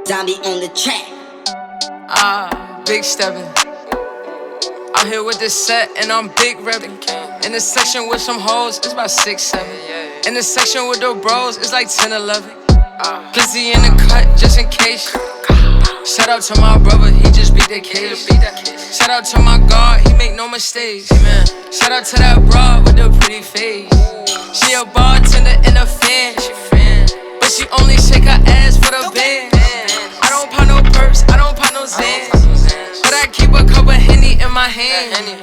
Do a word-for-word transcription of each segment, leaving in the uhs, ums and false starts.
Zombie on the track. Ah, big steppin'. Out here with this set, and I'm big reppin'. In the section with some hoes, it's about six, seven. In the section with the bros, it's like ten, eleven. Glizzy in the cut, just in case. Shout out to my brother, he just beat the case. Shout out to my God, he make no mistakes. Shout out to that broad with the pretty face. She a bartender in a fan, but she only shake her ass for the band. I don't pop no perks, I don't pop no Zans, but I keep a cup of Henny in my hand.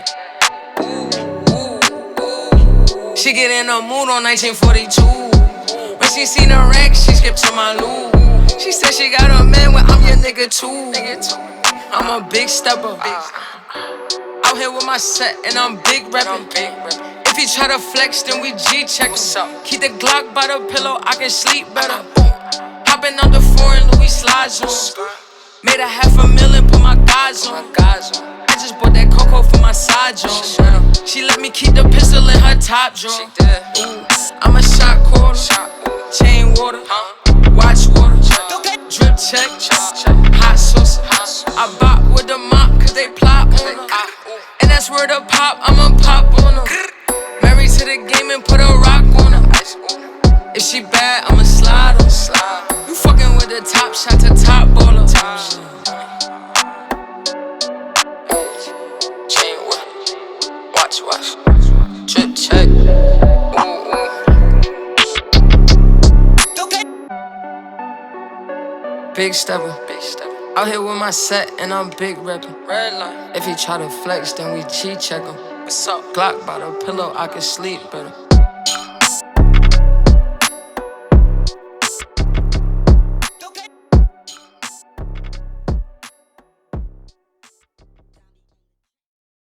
She get in a mood on nineteen forty-two. When she seen a rack, she skipped to my loot. She said she got a man when I'm your nigga too. I'm a big stepper. Out here with my set and I'm big reppin'. If he try to flex, then we G-check him. Keep the Glock by the pillow, I can sleep better. Hoppin' out the foreign Louis slides on. Made a half a million, put my guys on. I just bought that Coco for my side joint. She let me keep the pistol in her top drawer. I'm a shot caller, chain water, watch water, drip check, hot sauce. I bop with the mop cause they plot on her. And that's where the pop, I'ma pop on her. Married to the game and put a rock on her. If she bad, I'ma slide her. You fucking with the top shot to top baller. Chain water, watch, watch, drip check. Big stepper, big stepper. Out here with my set and I'm big reppin'. Red line. If he try to flex, then we G check him. What's up? Glock by the pillow, I can sleep better.